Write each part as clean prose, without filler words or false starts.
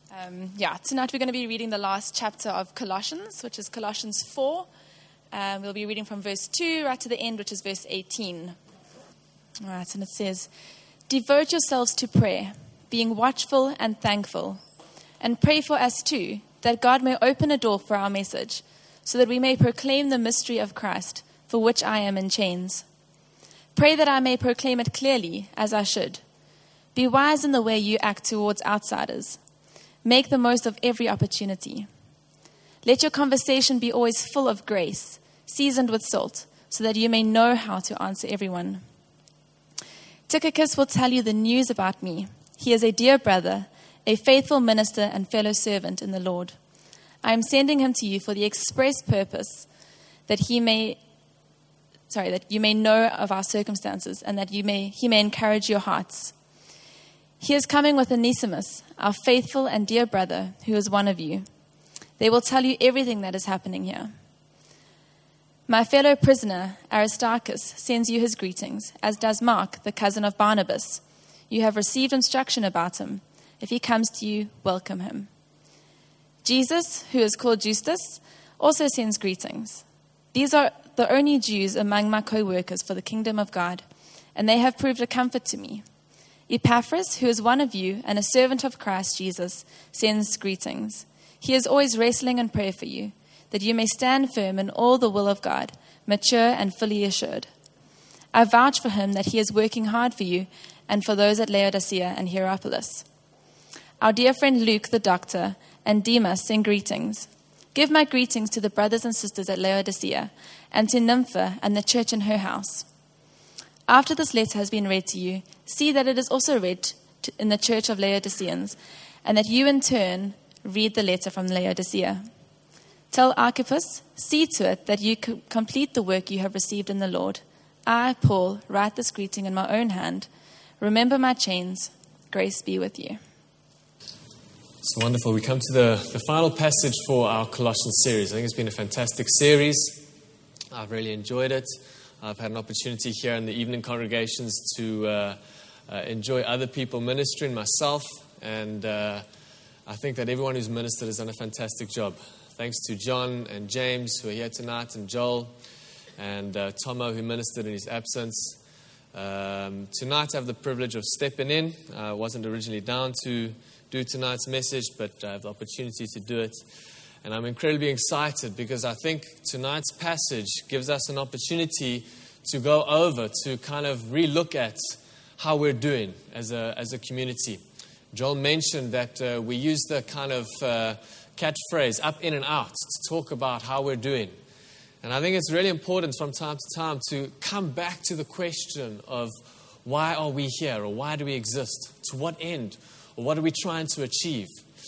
Tonight we're going to be reading the last chapter of Colossians, which is Colossians 4. We'll be reading from verse 2 right to the end, which is verse 18. All right, and it says, "Devote yourselves to prayer, being watchful and thankful, and pray for us too, that God may open a door for our message, so that we may proclaim the mystery of Christ, for which I am in chains. Pray that I may proclaim it clearly, as I should. Be wise in the way you act towards outsiders. Make the most of every opportunity. Let your conversation be always full of grace, seasoned with salt, so that you may know how to answer everyone. Tychicus will tell you the news about me. He is a dear brother, a faithful minister and fellow servant in the Lord. I am sending him to you for the express purpose that you may know of our circumstances and that he may encourage your hearts. He is coming with Onesimus, our faithful and dear brother, who is one of you. They will tell you everything that is happening here. My fellow prisoner, Aristarchus, sends you his greetings, as does Mark, the cousin of Barnabas. You have received instruction about him. If he comes to you, welcome him. Jesus, who is called Justus, also sends greetings. These are the only Jews among my co-workers for the kingdom of God, and they have proved a comfort to me. Epaphras, who is one of you and a servant of Christ Jesus, sends greetings. He is always wrestling in prayer for you, that you may stand firm in all the will of God, mature and fully assured. I vouch for him that he is working hard for you and for those at Laodicea and Hierapolis. Our dear friend Luke, the doctor, and Demas send greetings. Give my greetings to the brothers and sisters at Laodicea and to Nympha and the church in her house. After this letter has been read to you, see that it is also read in the church of Laodiceans, and that you in turn read the letter from Laodicea. Tell Archippus, see to it that you complete the work you have received in the Lord. I, Paul, write this greeting in my own hand. Remember my chains. Grace be with you." So wonderful. We come to the final passage for our Colossians series. I think it's been a fantastic series. I've really enjoyed it. I've had an opportunity here in the evening congregations to enjoy other people ministering, myself, and I think that everyone who's ministered has done a fantastic job. Thanks to John and James who are here tonight, and Joel, and Tomo who ministered in his absence. Tonight I have the privilege of stepping in. I wasn't originally down to do tonight's message, but I have the opportunity to do it. And I'm incredibly excited because I think tonight's passage gives us an opportunity to go over, to kind of relook at how we're doing as a community. Joel mentioned that we use the kind of catchphrase, up, in, and out, to talk about how we're doing. And I think it's really important from time to time to come back to the question of why are we here, or why do we exist? To what end? Or what are we trying to achieve?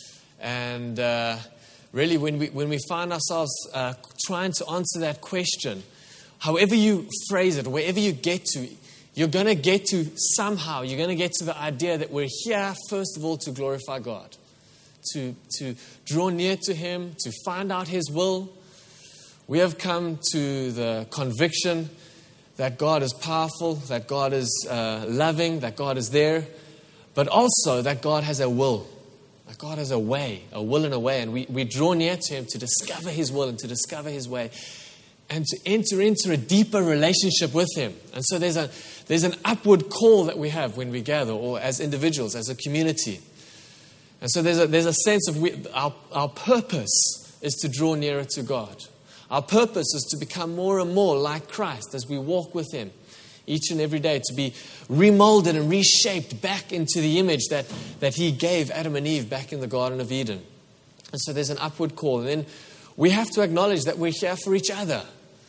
And really, when we find ourselves trying to answer that question, however you phrase it, wherever you get to, you're going to get to somehow, you're going to get to the idea that we're here, first of all, to glorify God, to draw near to Him, to find out His will. We have come to the conviction that God is powerful, that God is loving, that God is there, but also that God has a will. God has a way, a will and a way, and we draw near to Him to discover His will and to discover His way and to enter into a deeper relationship with Him. And so there's an upward call that we have when we gather, or as individuals, as a community. And so there's a sense of our purpose is to draw nearer to God. Our purpose is to become more and more like Christ as we walk with Him each and every day, to be remolded and reshaped back into the image that He gave Adam and Eve back in the Garden of Eden. And so there's an upward call. And then we have to acknowledge that we're here for each other,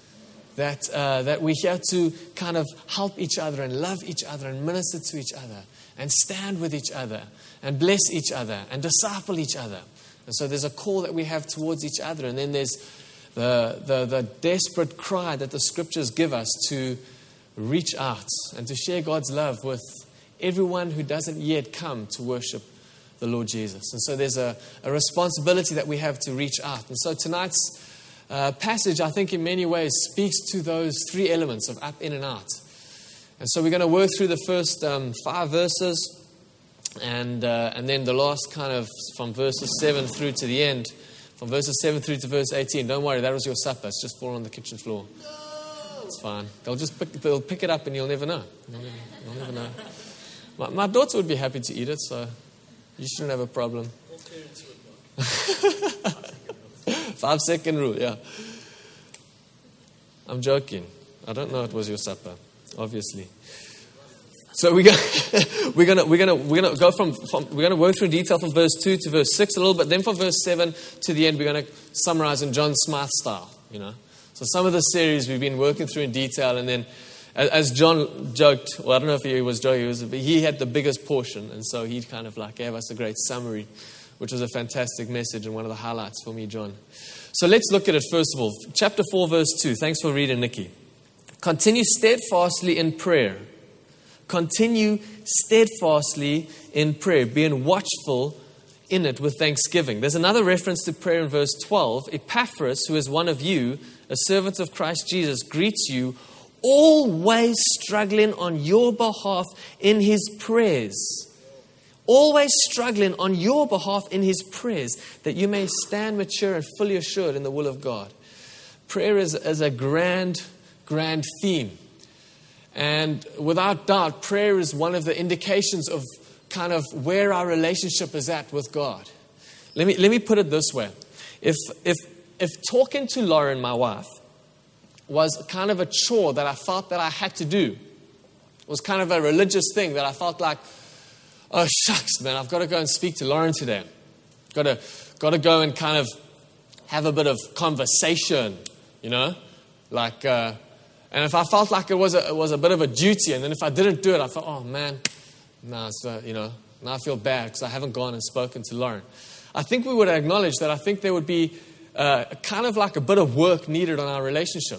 that we're here to kind of help each other and love each other and minister to each other and stand with each other and bless each other and disciple each other. And so there's a call that we have towards each other. And then there's the desperate cry that the Scriptures give us to reach out and to share God's love with everyone who doesn't yet come to worship the Lord Jesus. And so there's a responsibility that we have to reach out. And so tonight's passage, I think in many ways, speaks to those three elements of up, in, and out. And so we're going to work through the first 5 verses. And then the last kind of from verses 7 through to the end, from verses 7 through to verse 18. Don't worry, that was your supper. It's just fallen on the kitchen floor. It's fine. They'll pick it up and you'll never know. You'll never know. My daughter would be happy to eat it, so you shouldn't have a problem. 5-second rule, yeah. I'm joking. I don't know it was your supper, obviously. So we're gonna work through detail from verse 2 to verse 6 a little bit. Then from verse 7 to the end, we're gonna summarize in John Smythe style. So some of the series we've been working through in detail, and then as John joked, well, I don't know if he was joking, he had the biggest portion, and so he kind of like gave us a great summary, which was a fantastic message and one of the highlights for me, John. So let's look at it first of all. Chapter 4, verse 2. Thanks for reading, Nikki. Continue steadfastly in prayer. Continue steadfastly in prayer, being watchful in it with thanksgiving. There's another reference to prayer in verse 12. Epaphras, who is one of you, a servant of Christ Jesus, greets you, always struggling on your behalf in his prayers. Always struggling on your behalf in his prayers, that you may stand mature and fully assured in the will of God. Prayer is a grand theme. And without doubt, prayer is one of the indications of kind of where our relationship is at with God. Let me put it this way. If talking to Lauren, my wife, was kind of a chore that I felt that I had to do, it was kind of a religious thing that I felt like, oh shucks, man, I've got to go and speak to Lauren today. Got to go and kind of have a bit of conversation, like. And if I felt like it was a bit of a duty, and then if I didn't do it, I thought, oh man, now I feel bad because I haven't gone and spoken to Lauren. I think we would acknowledge that I think there would be kind of like a bit of work needed on our relationship.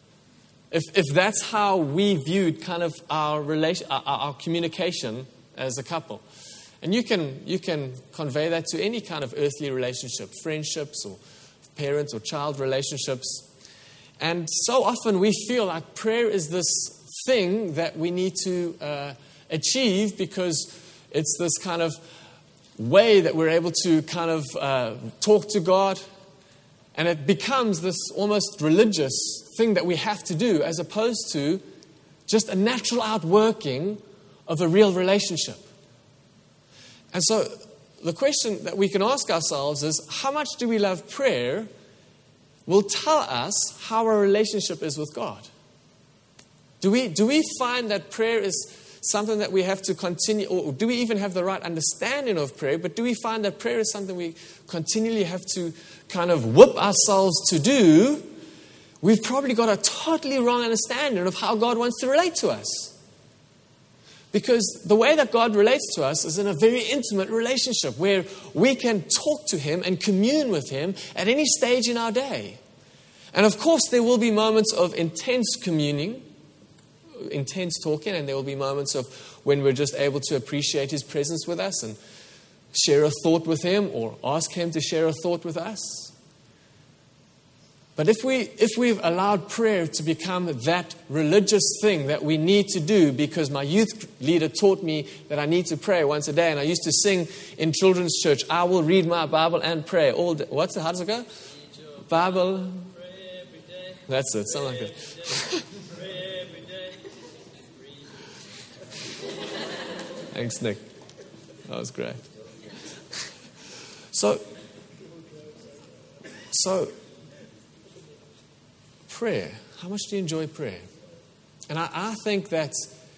If that's how we viewed kind of our communication as a couple. And you can convey that to any kind of earthly relationship, friendships or parent or child relationships. And so often we feel like prayer is this thing that we need to achieve because it's this kind of way that we're able to kind of talk to God. And it becomes this almost religious thing that we have to do as opposed to just a natural outworking of a real relationship. And so the question that we can ask ourselves is, how much do we love prayer will tell us how our relationship is with God. Do we find that prayer is something that we have to continue, or do we even have the right understanding of prayer, but do we find that prayer is something we continually have to kind of whip ourselves to do? We've probably got a totally wrong understanding of how God wants to relate to us. Because the way that God relates to us is in a very intimate relationship where we can talk to Him and commune with Him at any stage in our day. And of course, there will be moments of intense communing, intense talking, and there will be moments of when we're just able to appreciate His presence with us and share a thought with Him or ask Him to share a thought with us. But if we've allowed prayer to become that religious thing that we need to do because my youth leader taught me that I need to pray once a day, and I used to sing in children's church, I will read my Bible and pray all day. How does it go? Bible. Pray every day. That's it. Something like that. Pray every day. Thanks, Nick. That was great. So prayer. How much do you enjoy prayer? And I think that,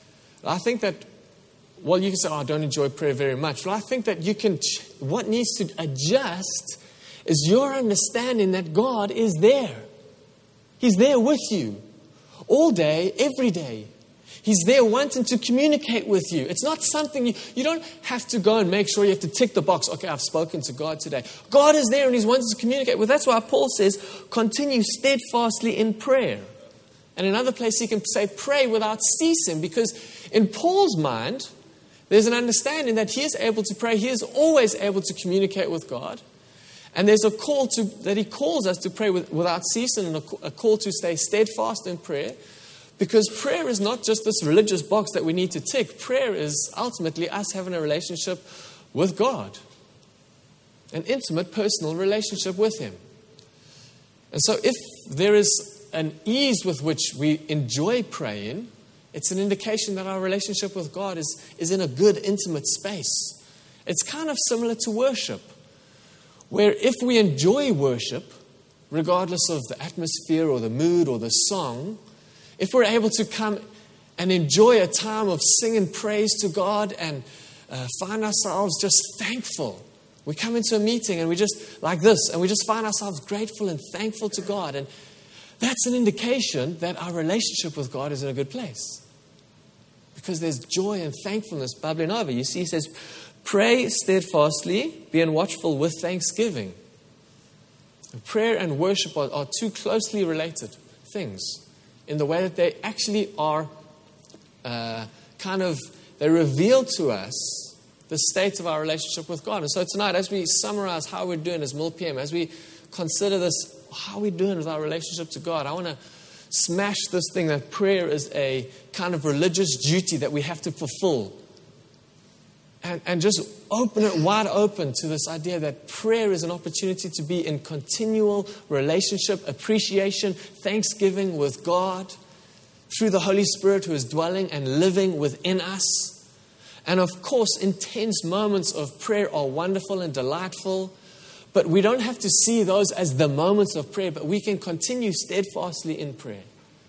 well, you can say, I don't enjoy prayer very much. Well, I think that what needs to adjust is your understanding that God is there. He's there with you all day, every day. He's there wanting to communicate with you. It's not something you don't have to go and make sure you have to tick the box. Okay, I've spoken to God today. God is there and He's wanting to communicate with. That's why Paul says, continue steadfastly in prayer. And in another place he can say, pray without ceasing. Because in Paul's mind, there's an understanding that he is able to pray. He is always able to communicate with God. And there's a call that he calls us to pray without ceasing, and a call to stay steadfast in prayer. Because prayer is not just this religious box that we need to tick. Prayer is ultimately us having a relationship with God. An intimate, personal relationship with Him. And so if there is an ease with which we enjoy praying, it's an indication that our relationship with God is in a good, intimate space. It's kind of similar to worship, where if we enjoy worship, regardless of the atmosphere or the mood or the song, if we're able to come and enjoy a time of singing praise to God and find ourselves just thankful. We come into a meeting and we just, like this, and we just find ourselves grateful and thankful to God. And that's an indication that our relationship with God is in a good place. Because there's joy and thankfulness bubbling over. You see, he says, pray steadfastly, being watchful with thanksgiving. And prayer and worship are two closely related things in the way that they actually are they reveal to us the state of our relationship with God. And so tonight, as we summarize how we're doing as Mill PM, as we consider this, how we're doing with our relationship to God, I want to smash this thing that prayer is a kind of religious duty that we have to fulfill. And just open it wide open to this idea that prayer is an opportunity to be in continual relationship, appreciation, thanksgiving with God through the Holy Spirit who is dwelling and living within us. And of course, intense moments of prayer are wonderful and delightful, but we don't have to see those as the moments of prayer, but we can continue steadfastly in prayer.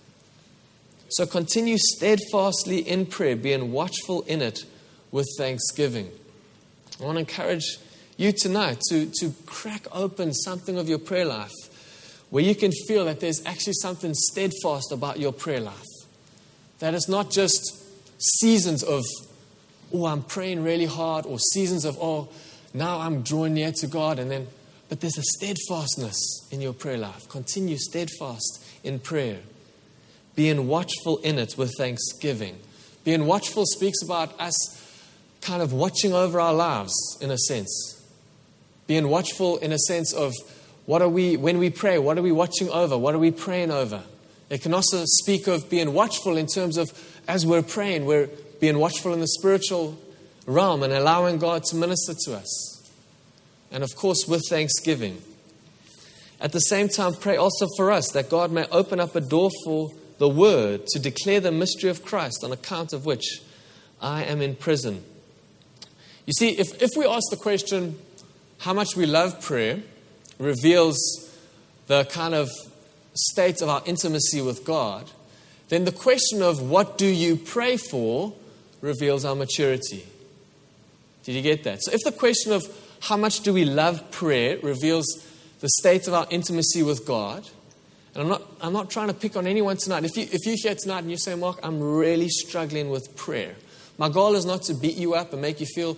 So continue steadfastly in prayer, being watchful in it with thanksgiving. I want to encourage you tonight to crack open something of your prayer life where you can feel that there's actually something steadfast about your prayer life. That it's not just seasons of, oh, I'm praying really hard, or seasons of, oh, now I'm drawing near to God, but there's a steadfastness in your prayer life. Continue steadfast in prayer. Being watchful in it with thanksgiving. Being watchful speaks about us kind of watching over our lives, in a sense. Being watchful in a sense of when we pray, what are we watching over? What are we praying over? It can also speak of being watchful in terms of, as we're praying, we're being watchful in the spiritual realm and allowing God to minister to us. And of course, with thanksgiving. At the same time, pray also for us that God may open up a door for the word to declare the mystery of Christ, on account of which I am in prison. You see, if we ask the question, how much we love prayer reveals the kind of state of our intimacy with God, then the question of what do you pray for reveals our maturity. Did you get that? So if the question of how much do we love prayer reveals the state of our intimacy with God, and I'm not trying to pick on anyone tonight. If you're here tonight and you say, Mark, I'm really struggling with prayer. My goal is not to beat you up and make you feel,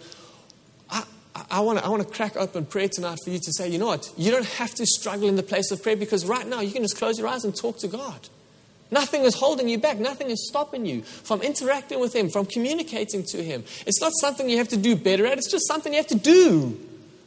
I want to crack open prayer tonight for you to say, you know what, you don't have to struggle in the place of prayer, because right now you can just close your eyes and talk to God. Nothing is holding you back. Nothing is stopping you from interacting with Him, from communicating to Him. It's not something you have to do better at. It's just something you have to do.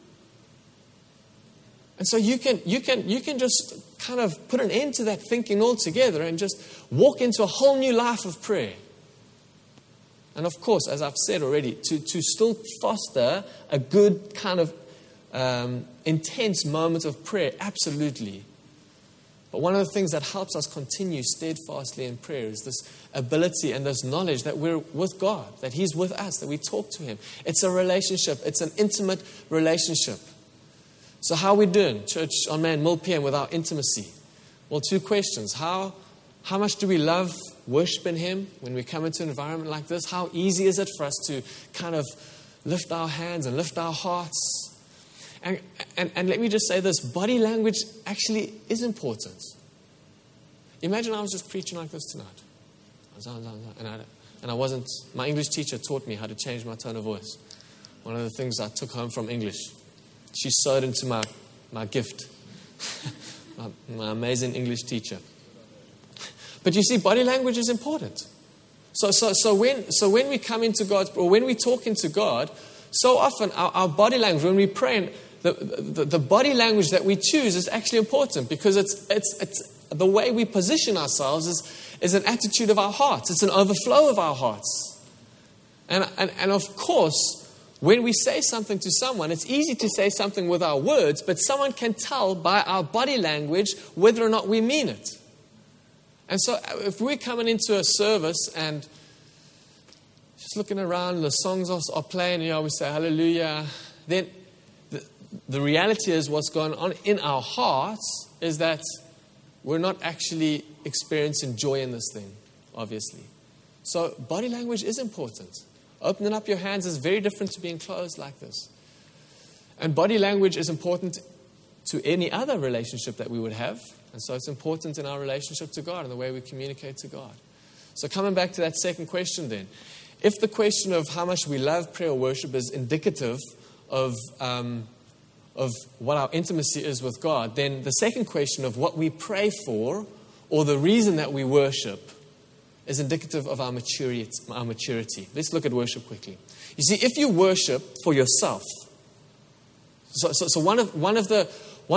And so you can just kind of put an end to that thinking altogether and just walk into a whole new life of prayer. And of course, as I've said already, to still foster a good kind of intense moment of prayer, absolutely. But one of the things that helps us continue steadfastly in prayer is this ability and this knowledge that we're with God, that He's with us, that we talk to Him. It's a relationship. It's an intimate relationship. So how are we doing, Church on Man, Mill PM, with our intimacy? Well, two questions. How much do we love worshiping Him when we come into an environment like this? How easy is it for us to kind of lift our hands and lift our hearts? And let me just say this, body language actually is important. Imagine I was just preaching like this tonight. And I wasn't, my English teacher taught me how to change my tone of voice. One of the things I took home from English. She sewed into my gift. my amazing English teacher. But you see, body language is important. So when we come into God, or when we talk into God, so often our body language, when we pray, the body language that we choose is actually important, because the way we position ourselves is an attitude of our hearts. It's an overflow of our hearts. And of course, when we say something to someone, it's easy to say something with our words, but someone can tell by our body language whether or not we mean it. And so if we're coming into a service and just looking around, the songs are playing, we say hallelujah, then the reality is what's going on in our hearts is that we're not actually experiencing joy in this thing, obviously. So body language is important. Opening up your hands is very different to being closed like this. And body language is important to any other relationship that we would have. And so it's important in our relationship to God and the way we communicate to God. So coming back to that second question then. If the question of how much we love prayer or worship is indicative of what our intimacy is with God, then the second question of what we pray for or the reason that we worship is indicative of our maturity. Let's look at worship quickly. You see, if you worship for yourself, so one of the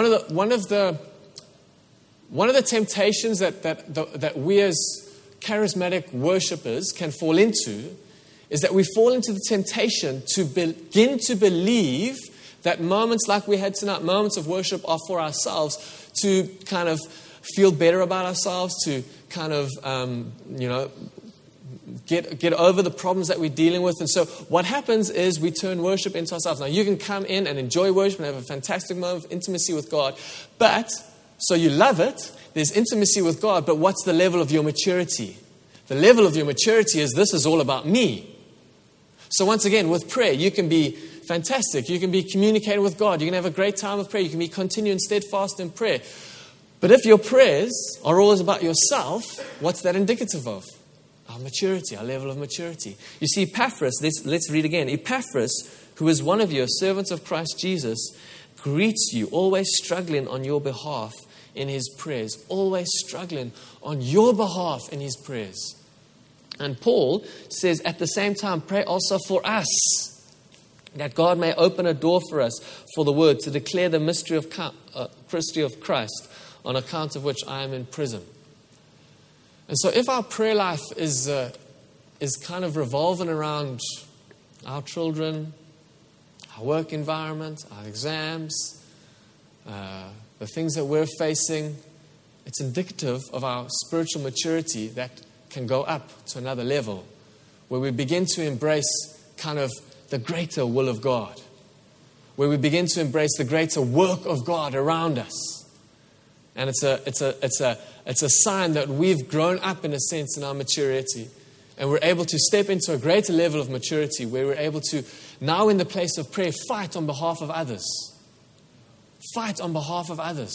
temptations that we as charismatic worshipers can fall into is that we fall into the temptation to begin to believe that moments like we had tonight, moments of worship, are for ourselves to kind of feel better about ourselves, to kind of, get over the problems that we're dealing with. And so what happens is we turn worship into ourselves. Now, you can come in and enjoy worship and have a fantastic moment of intimacy with God. But, so you love it, there's intimacy with God, but what's the level of your maturity? The level of your maturity is this is all about me. So once again, with prayer, you can be fantastic. You can be communicating with God. You can have a great time of prayer. You can be continuing steadfast in prayer. But if your prayers are always about yourself, what's that indicative of? Our maturity, our level of maturity. You see, Epaphras, let's read again. Epaphras, who is one of you, a servant of Christ Jesus, greets you, always struggling on your behalf in his prayers. Always struggling on your behalf in his prayers. And Paul says, at the same time, pray also for us, that God may open a door for us for the word to declare the mystery of Christ, on account of which I am in prison. And so if our prayer life is kind of revolving around our children, our work environment, our exams, the things that we're facing, it's indicative of our spiritual maturity that can go up to another level, where we begin to embrace kind of the greater will of God, where we begin to embrace the greater work of God around us. And it's a sign that we've grown up in a sense in our maturity. And we're able to step into a greater level of maturity where we're able to, now in the place of prayer, fight on behalf of others. Fight on behalf of others.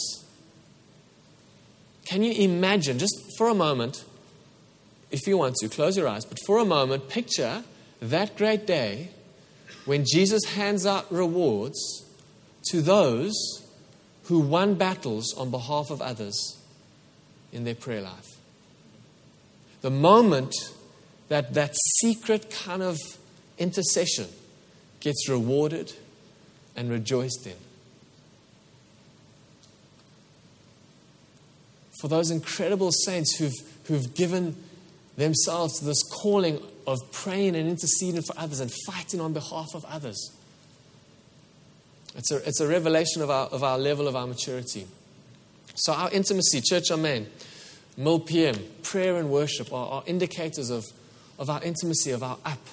Can you imagine, just for a moment, if you want to, close your eyes, but for a moment, picture that great day when Jesus hands out rewards to those who won battles on behalf of others in their prayer life. The moment that secret kind of intercession gets rewarded and rejoiced in. For those incredible saints who've given themselves to this calling of praying and interceding for others and fighting on behalf of others. It's a revelation of our level of our maturity. So our intimacy, Church Amen, Mill PM, prayer and worship are indicators of our intimacy, of our up,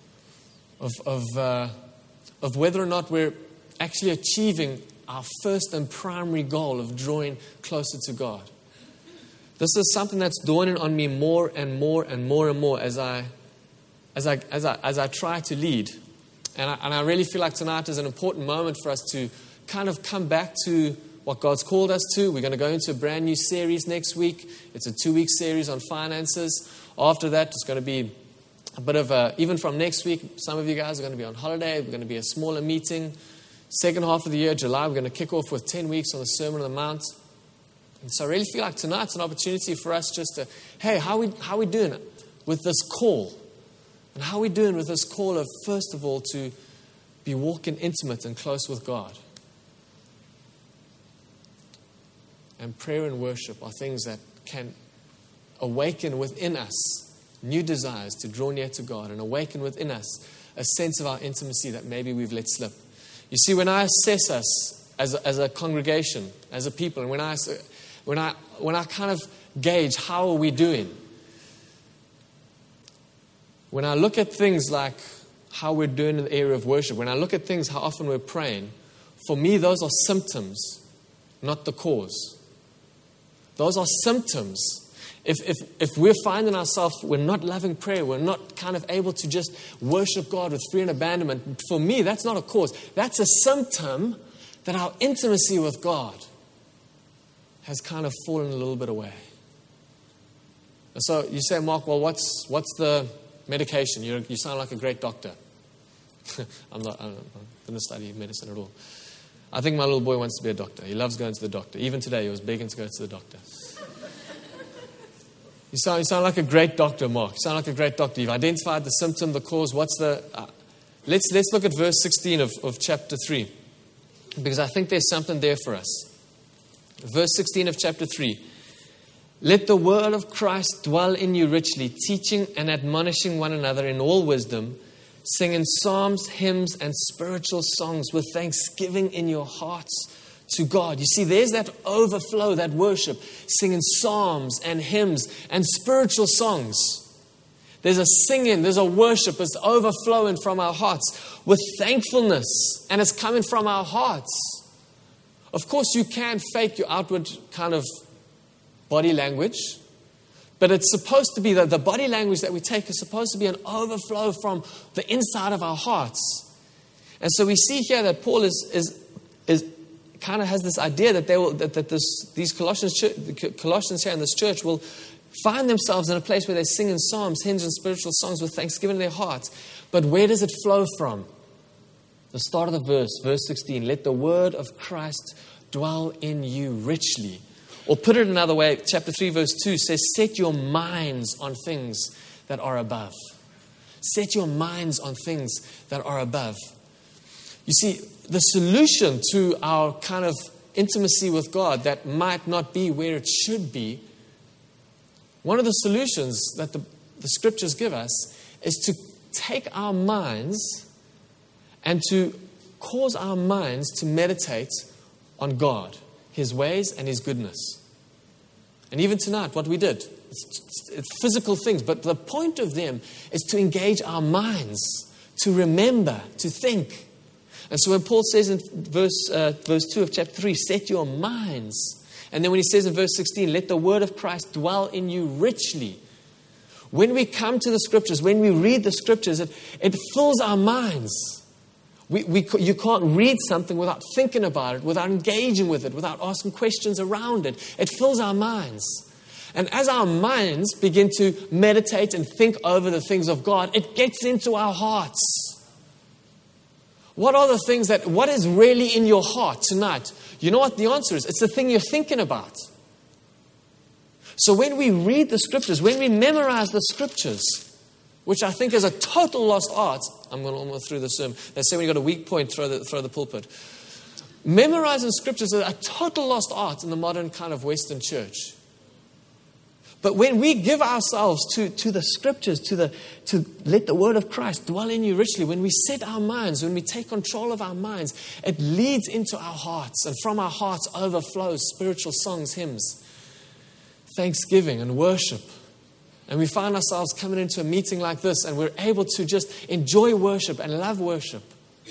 of whether or not we're actually achieving our first and primary goal of drawing closer to God. This is something that's dawning on me more and more and more and more as I try to lead. And I really feel like tonight is an important moment for us to kind of come back to what God's called us to. We're going to go into a brand new series next week. It's a 2-week series on finances. After that, it's going to be a bit of even from next week, some of you guys are going to be on holiday. We're going to be a smaller meeting. Second half of the year, July, we're going to kick off with 10 weeks on the Sermon on the Mount. And so I really feel like tonight's an opportunity for us just to, hey, how are we doing with this call? And how are we doing with this call of, first of all, to be walking intimate and close with God? and prayer and worship are things that can awaken within us new desires to draw near to God and awaken within us a sense of our intimacy that maybe we've let slip. You see, when I assess us as a congregation, as a people, and when I kind of gauge how are we doing, when I look at things like how we're doing in the area of worship, when I look at things how often we're praying, for me those are symptoms, not the cause. Those are symptoms. If we're finding ourselves, we're not loving prayer, we're not kind of able to just worship God with free and abandonment, for me, that's not a cause. That's a symptom that our intimacy with God has kind of fallen a little bit away. And so you say, Mark, well, what's the medication? You sound like a great doctor. I didn't study medicine at all. I think my little boy wants to be a doctor. He loves going to the doctor. Even today, he was begging to go to the doctor. You sound like a great doctor, Mark. You sound like a great doctor. You've identified the symptom, the cause. What's the... Let's look at verse 16 of chapter 3. Because I think there's something there for us. Verse 16 of chapter 3. Let the word of Christ dwell in you richly, teaching and admonishing one another in all wisdom, singing psalms, hymns, and spiritual songs with thanksgiving in your hearts to God. You see, there's that overflow, that worship, singing psalms and hymns and spiritual songs. There's a singing, there's a worship, it's overflowing from our hearts with thankfulness, and it's coming from our hearts. Of course, you can fake your outward kind of body language, but it's supposed to be that the body language that we take is supposed to be an overflow from the inside of our hearts. And so we see here that Paul is kind of has this idea that these Colossians here in this church will find themselves in a place where they're singing psalms, hymns, and spiritual songs with thanksgiving in their hearts. But where does it flow from? The start of the verse 16. Let the word of Christ dwell in you richly. Or put it another way, chapter 3, verse 2 says, set your minds on things that are above. Set your minds on things that are above. You see, the solution to our kind of intimacy with God that might not be where it should be, one of the solutions that the scriptures give us is to take our minds and to cause our minds to meditate on God, His ways and His goodness. And even tonight, what we did, it's physical things, but the point of them is to engage our minds, to remember, to think. And so when Paul says in verse 2 of chapter 3, set your minds. And then when he says in verse 16, let the word of Christ dwell in you richly. When we come to the scriptures, when we read the scriptures, it fills our minds. You can't read something without thinking about it, without engaging with it, without asking questions around it. It fills our minds. And as our minds begin to meditate and think over the things of God, it gets into our hearts. What are the things what is really in your heart tonight? You know what the answer is? It's the thing you're thinking about. So when we read the scriptures, when we memorize the scriptures, which I think is a total lost art. I'm going to almost through the sermon. They say when you got a weak point, throw the pulpit. Memorizing scriptures is a total lost art in the modern kind of Western church. But when we give ourselves to the scriptures, to let the word of Christ dwell in you richly, when we set our minds, when we take control of our minds, it leads into our hearts. And from our hearts overflows spiritual songs, hymns, thanksgiving and worship. And we find ourselves coming into a meeting like this and we're able to just enjoy worship and love worship.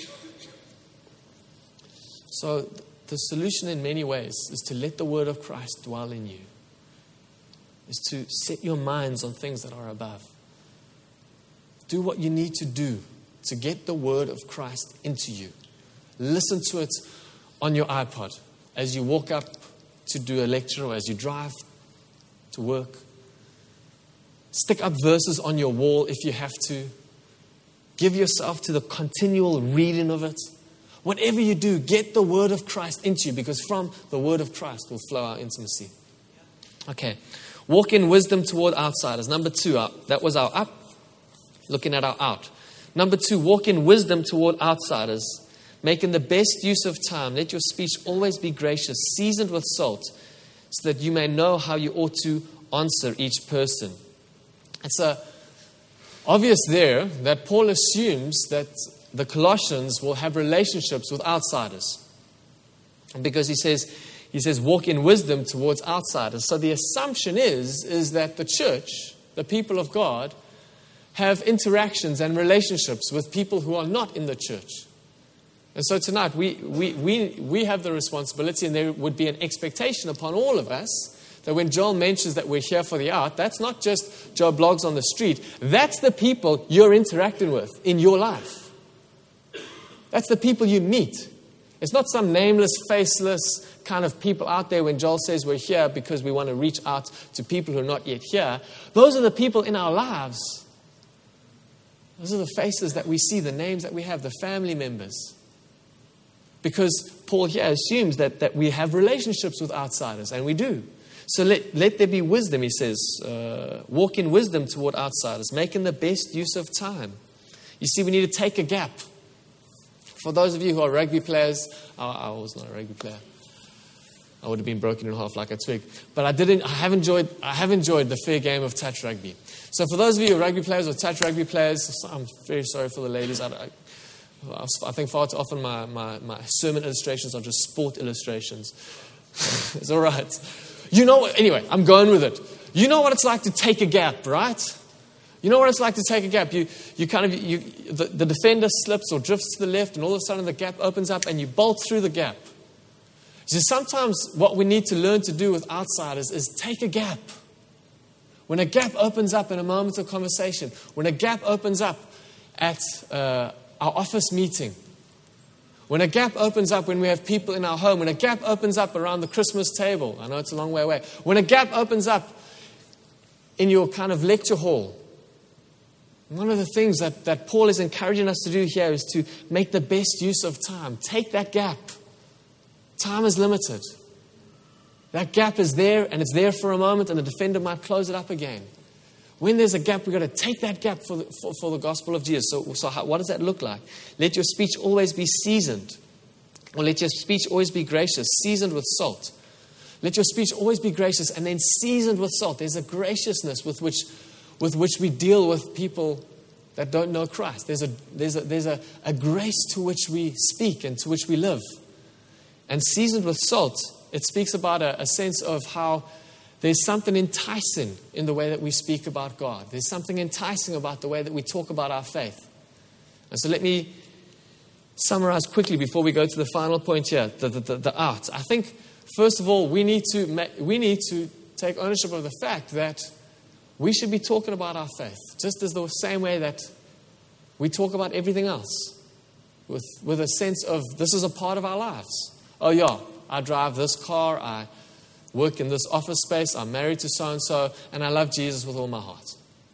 So the solution in many ways is to let the word of Christ dwell in you. Is to set your minds on things that are above. Do what you need to do to get the word of Christ into you. Listen to it on your iPod as you walk up to do a lecture or as you drive to work. Stick up verses on your wall if you have to. Give yourself to the continual reading of it. Whatever you do, get the word of Christ into you, because from the word of Christ will flow our intimacy. Okay. Walk in wisdom toward outsiders. Number 2, that was our up. Looking at our out. Number 2, walk in wisdom toward outsiders, making the best use of time. Let your speech always be gracious, seasoned with salt, so that you may know how you ought to answer each person. It's obvious there that Paul assumes that the Colossians will have relationships with outsiders. Because he says, walk in wisdom towards outsiders. So the assumption is that the church, the people of God, have interactions and relationships with people who are not in the church. And so tonight, we have the responsibility, and there would be an expectation upon all of us, that when Joel mentions that we're here for the out, that's not just Joe Blogs on the street. That's the people you're interacting with in your life. That's the people you meet. It's not some nameless, faceless kind of people out there when Joel says we're here because we want to reach out to people who are not yet here. Those are the people in our lives. Those are the faces that we see, the names that we have, the family members. Because Paul here assumes that we have relationships with outsiders, and we do. So let there be wisdom, he says. Walk in wisdom toward outsiders, making the best use of time. You see, we need to take a gap. For those of you who are rugby players, I was not a rugby player. I would have been broken in half like a twig. But I have enjoyed the fair game of touch rugby. So for those of you who are rugby players or touch rugby players, I'm very sorry for the ladies. I think far too often my sermon illustrations are just sport illustrations. It's all right. Anyway, I'm going with it. You know what it's like to take a gap, right? You know what it's like to take a gap. The defender slips or drifts to the left, and all of a sudden the gap opens up and you bolt through the gap. So sometimes what we need to learn to do with outsiders is take a gap. When a gap opens up in a moment of conversation, when a gap opens up at our office meeting, when a gap opens up when we have people in our home, when a gap opens up around the Christmas table, I know it's a long way away, when a gap opens up in your kind of lecture hall, one of the things that Paul is encouraging us to do here is to make the best use of time. Take that gap. Time is limited. That gap is there, and it's there for a moment, and the defender might close it up again. When there's a gap, we've got to take that gap for the gospel of Jesus. So what does that look like? Let your speech always be seasoned. Or let your speech always be gracious, seasoned with salt. Let your speech always be gracious and then seasoned with salt. There's a graciousness with which we deal with people that don't know Christ. There's a grace to which we speak and to which we live. And seasoned with salt, it speaks about a sense of how there's something enticing in the way that we speak about God. There's something enticing about the way that we talk about our faith. And so let me summarize quickly before we go to the final point here, the out. I think, first of all, we need to take ownership of the fact that we should be talking about our faith, just as the same way that we talk about everything else, with a sense of this is a part of our lives. Oh yeah, I drive this car, I work in this office space, I'm married to so-and-so, and I love Jesus with all my heart.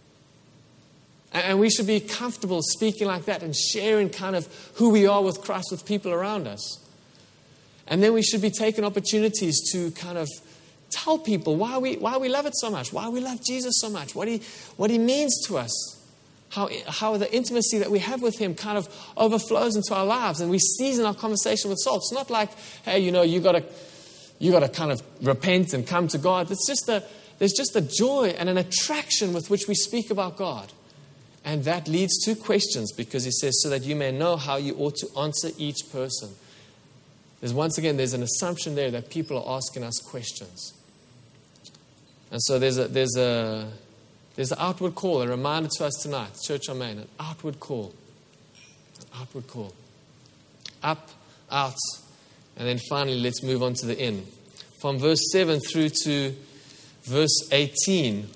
And we should be comfortable speaking like that and sharing kind of who we are with Christ with people around us. And then we should be taking opportunities to kind of tell people why we love it so much, why we love Jesus so much, what he means to us, how the intimacy that we have with him kind of overflows into our lives, and we season our conversation with salt. It's not like, hey, you got to kind of repent and come to God. There's just a joy and an attraction with which we speak about God. And that leads to questions, because he says, so that you may know how you ought to answer each person. Once again, there's an assumption there that people are asking us questions. And so there's an outward call, a reminder to us tonight, Church on Main, an outward call. An outward call. Up, out, and then finally let's move on to the in. From verse 7 through to verse 18,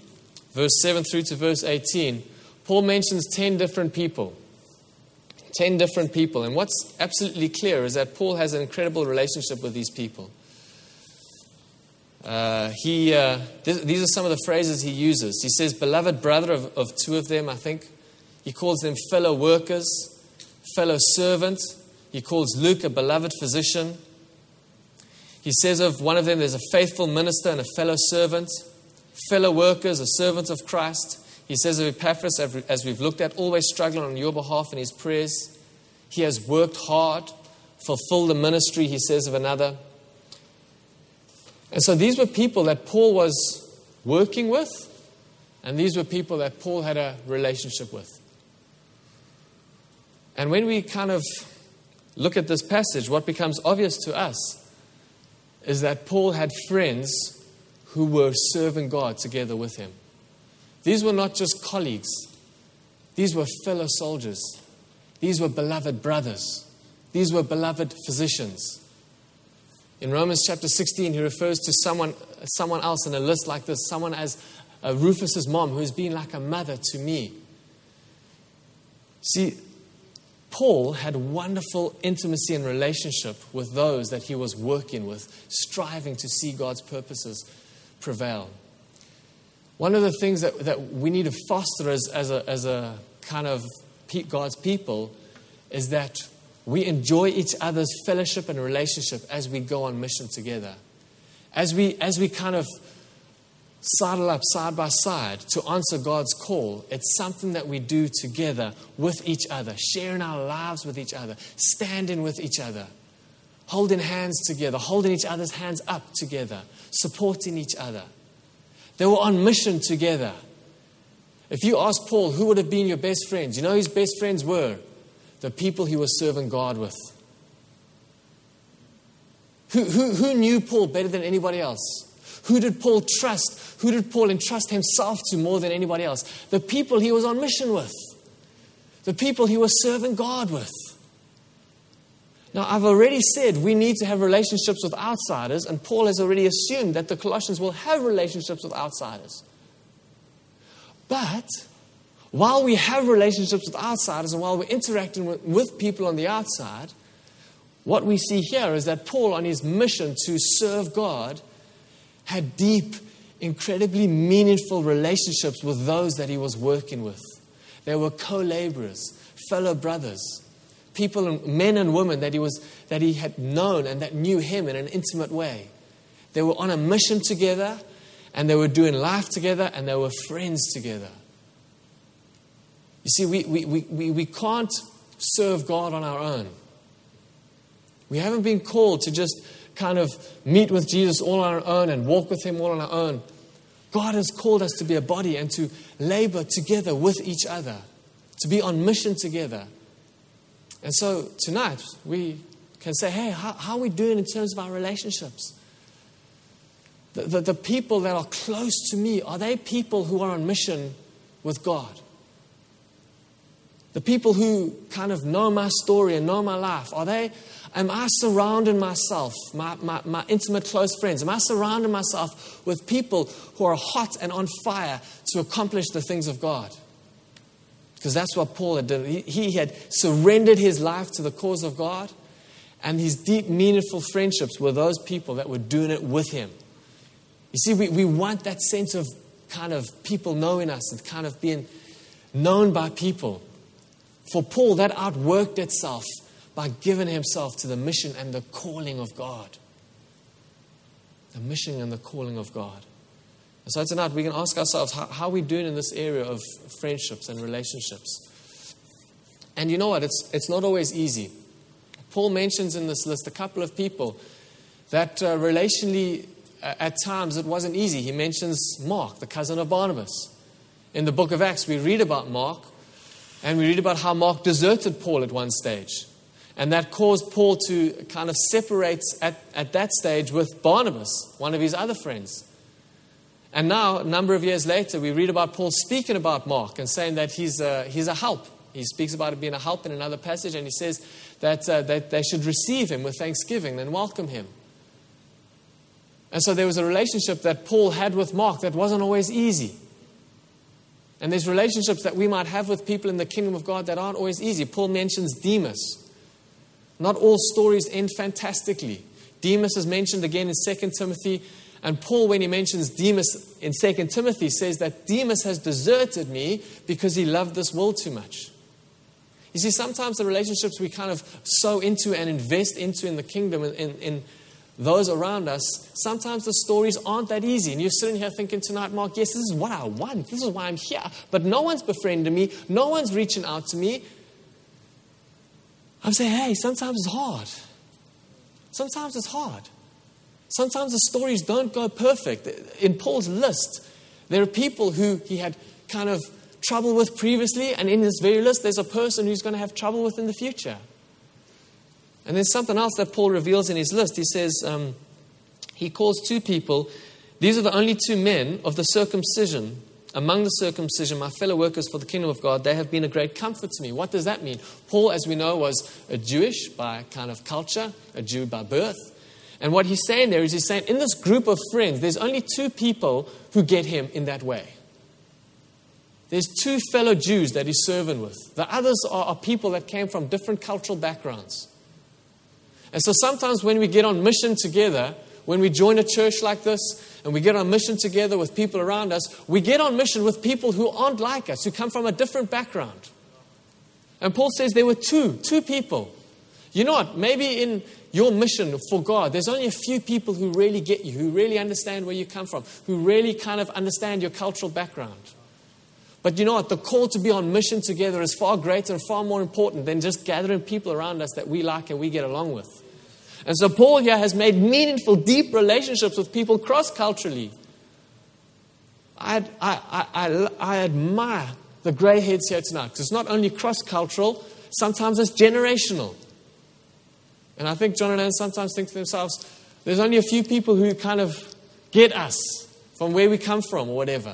Paul mentions 10 different people. 10 different people. And what's absolutely clear is that Paul has an incredible relationship with these people. These are some of the phrases he uses. He says, beloved brother of two of them, I think. He calls them fellow workers, fellow servant. He calls Luke a beloved physician. He says of one of them, there's a faithful minister and a fellow servant. Fellow workers, a servant of Christ. He says of Epaphras, as we've looked at, always struggling on your behalf in his prayers. He has worked hard, fulfilled the ministry, he says of another. And so these were people that Paul was working with, and these were people that Paul had a relationship with. And when we kind of look at this passage, what becomes obvious to us is that Paul had friends who were serving God together with him. These were not just colleagues. These were fellow soldiers. These were beloved brothers. These were beloved physicians. In Romans chapter 16, he refers to someone else in a list like this, someone as Rufus's mom, who has been like a mother to me. See, Paul had wonderful intimacy and relationship with those that he was working with, striving to see God's purposes prevail. One of the things that we need to foster as a kind of God's people is that we enjoy each other's fellowship and relationship as we go on mission together. As we kind of saddle up side by side to answer God's call, it's something that we do together with each other, sharing our lives with each other, standing with each other, holding hands together, holding each other's hands up together, supporting each other. They were on mission together. If you ask Paul who would have been your best friends, you know who his best friends were? The people he was serving God with. Who knew Paul better than anybody else? Who did Paul trust? Who did Paul entrust himself to more than anybody else? The people he was on mission with. The people he was serving God with. Now, I've already said we need to have relationships with outsiders, and Paul has already assumed that the Colossians will have relationships with outsiders. But while we have relationships with outsiders and while we're interacting with people on the outside, what we see here is that Paul, on his mission to serve God, had deep, incredibly meaningful relationships with those that he was working with. They were co-laborers, fellow brothers, people, men and women that he had known and that knew him in an intimate way. They were on a mission together, and they were doing life together, and they were friends together. You see, we can't serve God on our own. We haven't been called to just kind of meet with Jesus all on our own and walk with him all on our own. God has called us to be a body and to labor together with each other, to be on mission together. And so tonight we can say, hey, how are we doing in terms of our relationships? The people that are close to me, are they people who are on mission with God? The people who kind of know my story and know my life, am I surrounding myself, my intimate close friends, am I surrounding myself with people who are hot and on fire to accomplish the things of God? Because that's what Paul had done. He had surrendered his life to the cause of God, and his deep, meaningful friendships were those people that were doing it with him. You see, we want that sense of kind of people knowing us and kind of being known by people. For Paul, that outworked itself by giving himself to the mission and the calling of God. The mission and the calling of God. And so tonight we can ask ourselves, how are we doing in this area of friendships and relationships? And you know what? It's not always easy. Paul mentions in this list a couple of people that relationally, at times, it wasn't easy. He mentions Mark, the cousin of Barnabas. In the book of Acts, we read about Mark, and we read about how Mark deserted Paul at one stage. And that caused Paul to kind of separate at that stage with Barnabas, one of his other friends. And now, a number of years later, we read about Paul speaking about Mark and saying that he's a help. He speaks about it being a help in another passage, and he says that they should receive him with thanksgiving and welcome him. And so there was a relationship that Paul had with Mark that wasn't always easy. And there's relationships that we might have with people in the kingdom of God that aren't always easy. Paul mentions Demas. Not all stories end fantastically. Demas is mentioned again in 2 Timothy. And Paul, when he mentions Demas in 2 Timothy, says that Demas has deserted me because he loved this world too much. You see, sometimes the relationships we kind of sow into and invest into in the kingdom, in those around us, sometimes the stories aren't that easy. And you're sitting here thinking tonight, Mark, yes, this is what I want. This is why I'm here. But no one's befriending me. No one's reaching out to me. I'm saying, hey, sometimes it's hard. Sometimes it's hard. Sometimes the stories don't go perfect. In Paul's list, there are people who he had kind of trouble with previously, and in this very list, there's a person who's going to have trouble with in the future. And there's something else that Paul reveals in his list. He says, he calls 2 people. These are the only 2 men of the circumcision, among the circumcision, my fellow workers for the kingdom of God. They have been a great comfort to me. What does that mean? Paul, as we know, was a Jewish by kind of culture, a Jew by birth. And what he's saying there is he's saying, in this group of friends, there's only 2 people who get him in that way. There's 2 fellow Jews that he's serving with. The others are people that came from different cultural backgrounds. And so sometimes when we get on mission together, when we join a church like this, and we get on mission together with people around us, we get on mission with people who aren't like us, who come from a different background. And Paul says there were two people. You know what? Maybe in your mission for God, there's only a few people who really get you, who really understand where you come from, who really kind of understand your cultural background. But you know what? The call to be on mission together is far greater and far more important than just gathering people around us that we like and we get along with. And so Paul here has made meaningful, deep relationships with people cross-culturally. I admire the grey heads here tonight, because it's not only cross-cultural, sometimes it's generational. And I think John and Ann sometimes think to themselves, there's only a few people who kind of get us from where we come from or whatever.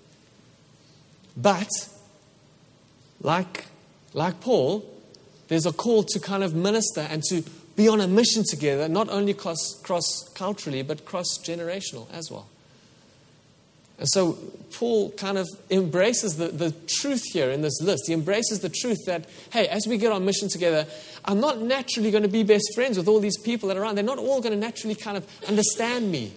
But, like Paul, there's a call to kind of minister and to be on a mission together, not only cross-culturally, but cross-generational as well. And so Paul kind of embraces the truth here in this list. He embraces the truth that, hey, as we get on mission together, I'm not naturally going to be best friends with all these people that are around. They're not all going to naturally kind of understand me.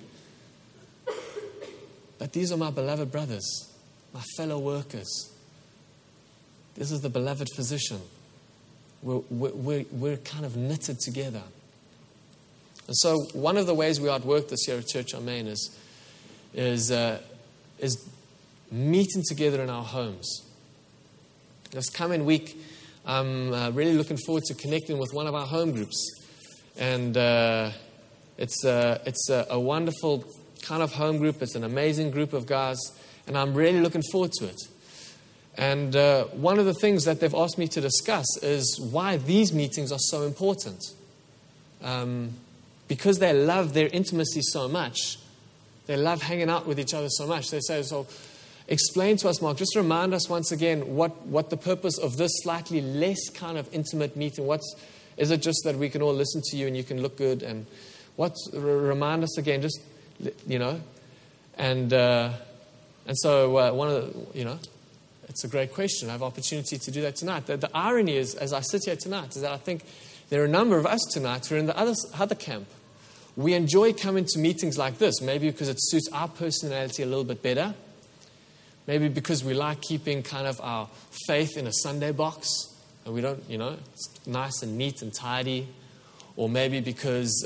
But these are my beloved brothers, my fellow workers. This is the beloved physician. We're kind of knitted together. And so one of the ways we outwork this here at Church on Main is meeting together in our homes. This coming week, I'm really looking forward to connecting with one of our home groups. And it's a wonderful kind of home group. It's an amazing group of guys. And I'm really looking forward to it. And one of the things that they've asked me to discuss is why these meetings are so important. Because they love their intimacy so much. They love hanging out with each other so much. They say, so explain to us, Mark, just remind us once again what the purpose of this slightly less kind of intimate meeting, is it just that we can all listen to you and you can look good? And remind us again, just, you know. And so one of the, it's a great question. I have opportunity to do that tonight. The irony is, as I sit here tonight, is that I think there are a number of us tonight who are in the other camp. We enjoy coming to meetings like this, maybe because it suits our personality a little bit better. Maybe because we like keeping kind of our faith in a Sunday box, and we don't, it's nice and neat and tidy. Or maybe because,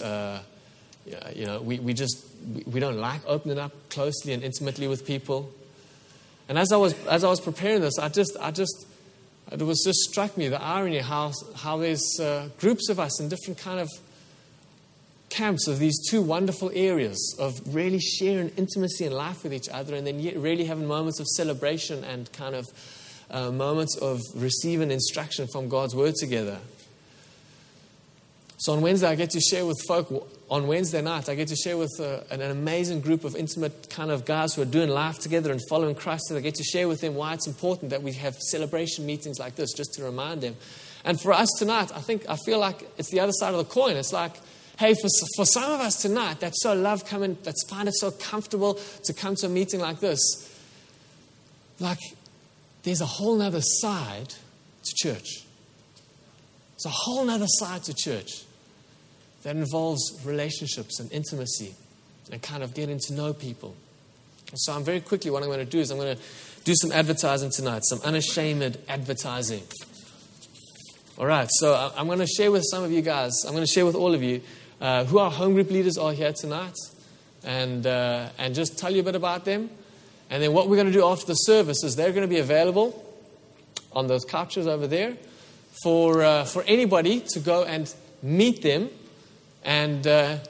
we don't like opening up closely and intimately with people. And as I was preparing this, it was just struck me the irony how there's groups of us in different kind of camps of these two wonderful areas of really sharing intimacy and life with each other, and then yet really having moments of celebration and kind of moments of receiving instruction from God's Word together. So on Wednesday, I get to share with folk. On Wednesday night, I get to share with an amazing group of intimate kind of guys who are doing life together and following Christ. And I get to share with them why it's important that we have celebration meetings like this, just to remind them. And for us tonight, I feel like it's the other side of the coin. It's like, hey, for some of us tonight that so love coming, that find it so comfortable to come to a meeting like this, like there's a whole nother side to church. There's a whole nother side to church that involves relationships and intimacy and kind of getting to know people. And so what I'm going to do is I'm going to do some advertising tonight, some unashamed advertising. All right, so I'm going to share with some of you guys, I'm going to share with all of you who our home group leaders are here tonight, and just tell you a bit about them. And then what we're going to do after the service is they're going to be available on those couches over there for anybody to go and meet them and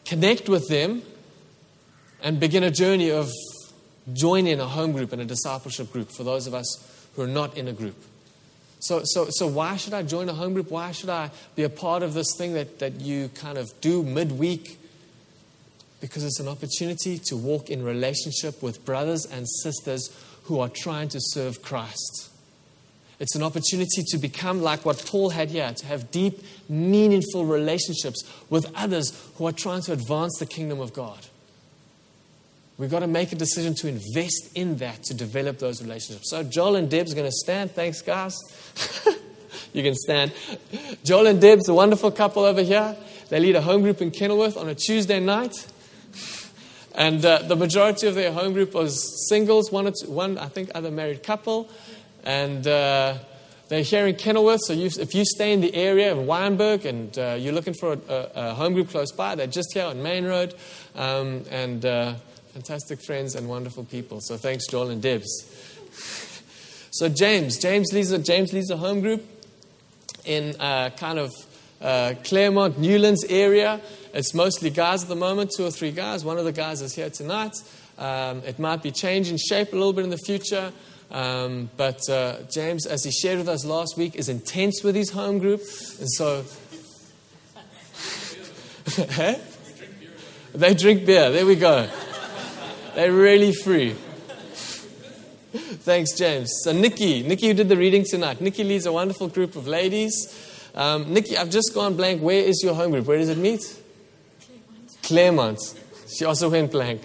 connect with them, and begin a journey of joining a home group and a discipleship group for those of us who are not in a group. So why should I join a home group? Why should I be a part of this thing that you kind of do midweek? Because it's an opportunity to walk in relationship with brothers and sisters who are trying to serve Christ. It's an opportunity to become like what Paul had here, to have deep, meaningful relationships with others who are trying to advance the kingdom of God. We've got to make a decision to invest in that, to develop those relationships. So Joel and Deb's going to stand. Thanks, guys. You can stand. Joel and Deb's a wonderful couple over here. They lead a home group in Kenilworth on a Tuesday night. And the majority of their home group was singles, one I think, other married couple. And they're here in Kenilworth. So if you stay in the area of Wynberg and you're looking for a home group close by, they're just here on Main Road. Fantastic friends and wonderful people. So thanks, Joel and Debs. So James leads a home group in kind of Claremont, Newlands area. It's mostly guys at the moment, 2 or 3 guys. One of the guys is here tonight. It might be changing shape a little bit in the future. But James, as he shared with us last week, is intense with his home group. And so... Hey? They drink beer. There we go. They're really free. Thanks, James. So Nikki who did the reading tonight. Nikki leads a wonderful group of ladies. Nikki, I've just gone blank. Where is your home group? Where does it meet? Claremont. She also went blank.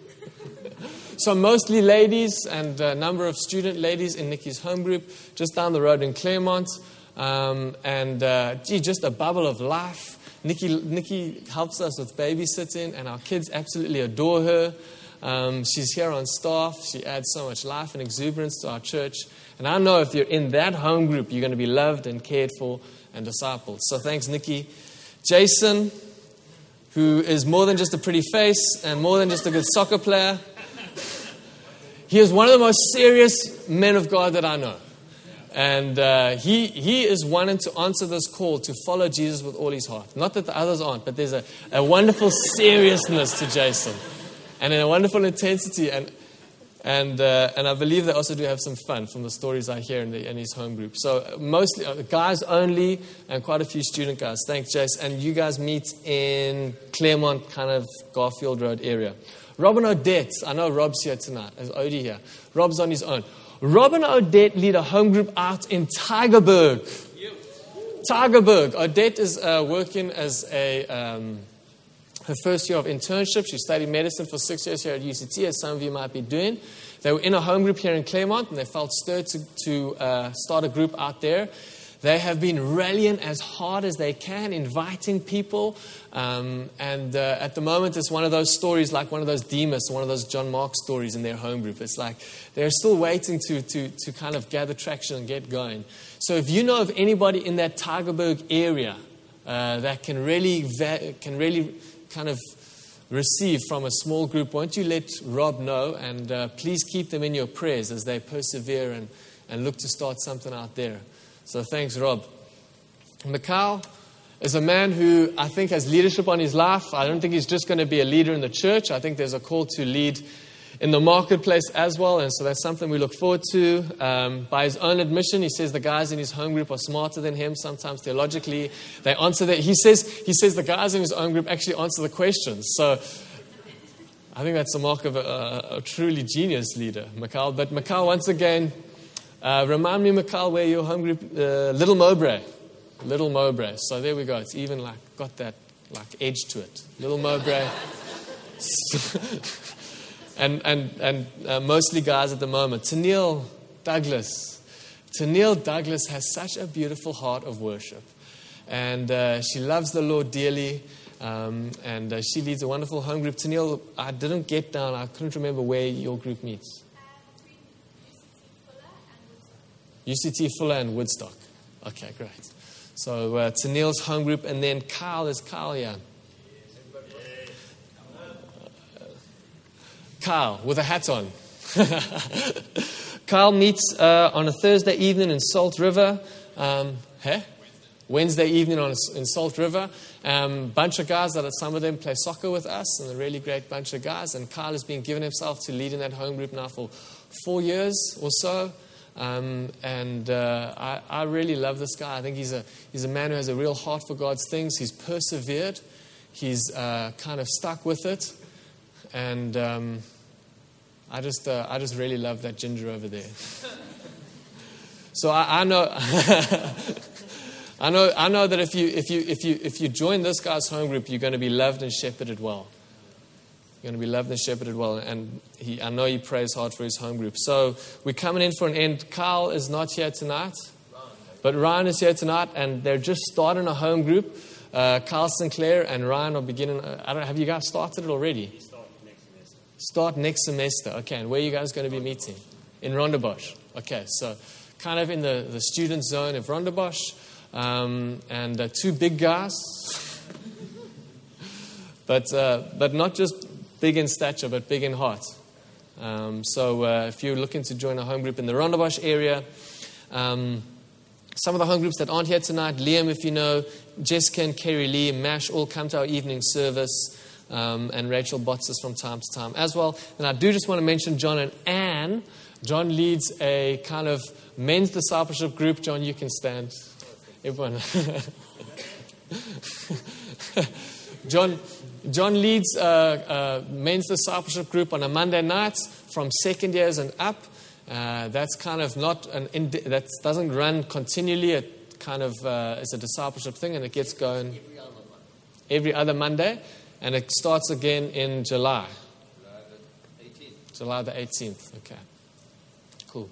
So mostly ladies and a number of student ladies in Nikki's home group just down the road in Claremont. Just a bubble of life. Nikki helps us with babysitting and our kids absolutely adore her. She's here on staff. She adds so much life and exuberance to our church. And I know if you're in that home group, you're going to be loved and cared for and discipled. So thanks, Nikki. Jason, who is more than just a pretty face and more than just a good soccer player. He is one of the most serious men of God that I know. And he is wanting to answer this call to follow Jesus with all his heart. Not that the others aren't, but there's a wonderful seriousness to Jason. And a wonderful intensity, and I believe they also do have some fun from the stories I hear in his home group. So mostly guys only, and quite a few student guys. Thanks, Jace. And you guys meet in Claremont, kind of Garfield Road area. Rob and Odette, I know Rob's here tonight. There's Odie here. Rob's on his own. Rob and Odette lead a home group out in Tygerberg. Tygerberg. Odette is working as her first year of internship. She studied medicine for 6 years here at UCT, as some of you might be doing. They were in a home group here in Claremont, and they felt stirred to start a group out there. They have been rallying as hard as they can, inviting people. At the moment, it's one of those stories like one of those Demas, one of those John Mark stories in their home group. It's like they're still waiting to kind of gather traction and get going. So if you know of anybody in that Tygerberg area that can really kind of receive from a small group, won't you let Rob know, and please keep them in your prayers as they persevere and look to start something out there. So thanks, Rob. Mikhail is a man who I think has leadership on his life. I don't think he's just going to be a leader in the church. I think there's a call to lead in the marketplace as well, and so that's something we look forward to. By his own admission, he says the guys in his home group are smarter than him. Sometimes theologically, they answer that. He says the guys in his own group actually answer the questions. So I think that's the mark of a truly genius leader, Mikhail. But Mikhail, once again, remind me, Mikhail, where your home group, Little Mowbray. Little Mowbray. So there we go. It's even got that edge to it. Little Mowbray. And mostly guys at the moment. Tennille Douglas. Tennille Douglas has such a beautiful heart of worship. And she loves the Lord dearly. And she leads a wonderful home group. Tennille, I didn't get down. I couldn't remember where your group meets. UCT Fuller and Woodstock. Okay, great. So Tennille's home group. And then Kyle, is Kyle here? Kyle, with a hat on. Kyle meets on a Thursday evening in Salt River. Wednesday evening in Salt River. Bunch of guys that some of them play soccer with us, and a really great bunch of guys. And Kyle has been giving himself to leading that home group now for 4 years or so. I really love this guy. I think he's a man who has a real heart for God's things. He's persevered. He's kind of stuck with it. And I just really love that ginger over there. So I know I know that if you join this guy's home group, you're going to be loved and shepherded well. You're going to be loved and shepherded well. And I know he prays hard for his home group. So we're coming in for an end. Kyle is not here tonight, but Ryan is here tonight, and they're just starting a home group. Kyle Sinclair and Ryan are beginning. Have you guys started it already? Start next semester. Okay, and where are you guys going to be meeting? In Rondebosch. Okay, so kind of in the student zone of Rondebosch. And 2 big guys. but not just big in stature, but big in heart. So if you're looking to join a home group in the Rondebosch area, some of the home groups that aren't here tonight, Liam, if you know, Jessica and Kerry Lee, MASH, all come to our evening service. And Rachel Botsis from time to time as well. And I do just want to mention John and Anne. John leads a kind of men's discipleship group. John, you can stand. Everyone. John leads a men's discipleship group on a Monday night from second years and up. That's kind of that doesn't run continually. It kind of is a discipleship thing, and it gets going every other Monday. And it starts again in July. July the 18th. Okay. Cool.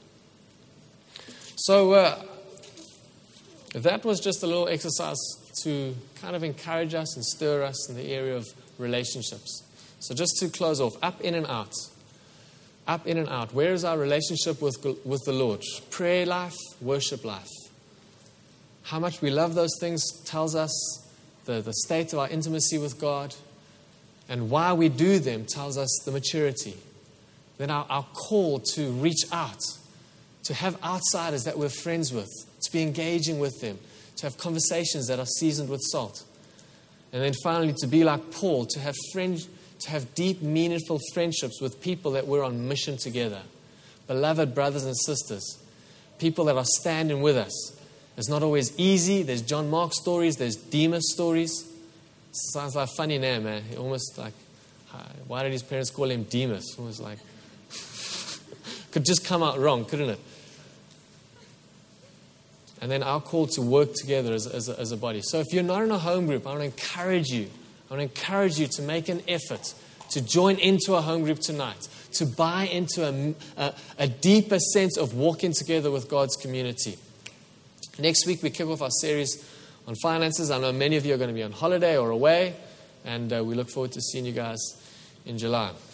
So that was just a little exercise to kind of encourage us and stir us in the area of relationships. So just to close off, up, in, and out. Up, in, and out. Where is our relationship with the Lord? Prayer life, worship life. How much we love those things tells us the state of our intimacy with God. And why we do them tells us the maturity. Then our call to reach out, to have outsiders that we're friends with, to be engaging with them, to have conversations that are seasoned with salt. And then finally, to be like Paul, to have deep, meaningful friendships with people that we're on mission together. Beloved brothers and sisters, people that are standing with us. It's not always easy. There's John Mark stories, there's Demas stories. Sounds like a funny name, man. He almost like, why did his parents call him Demas? Almost like, could just come out wrong, couldn't it? And then our call to work together as a body. So if you're not in a home group, I want to encourage you. I want to encourage you to make an effort to join into a home group tonight, to buy into a deeper sense of walking together with God's community. Next week, we kick off our series on finances. I know many of you are going to be on holiday or away, and we look forward to seeing you guys in July.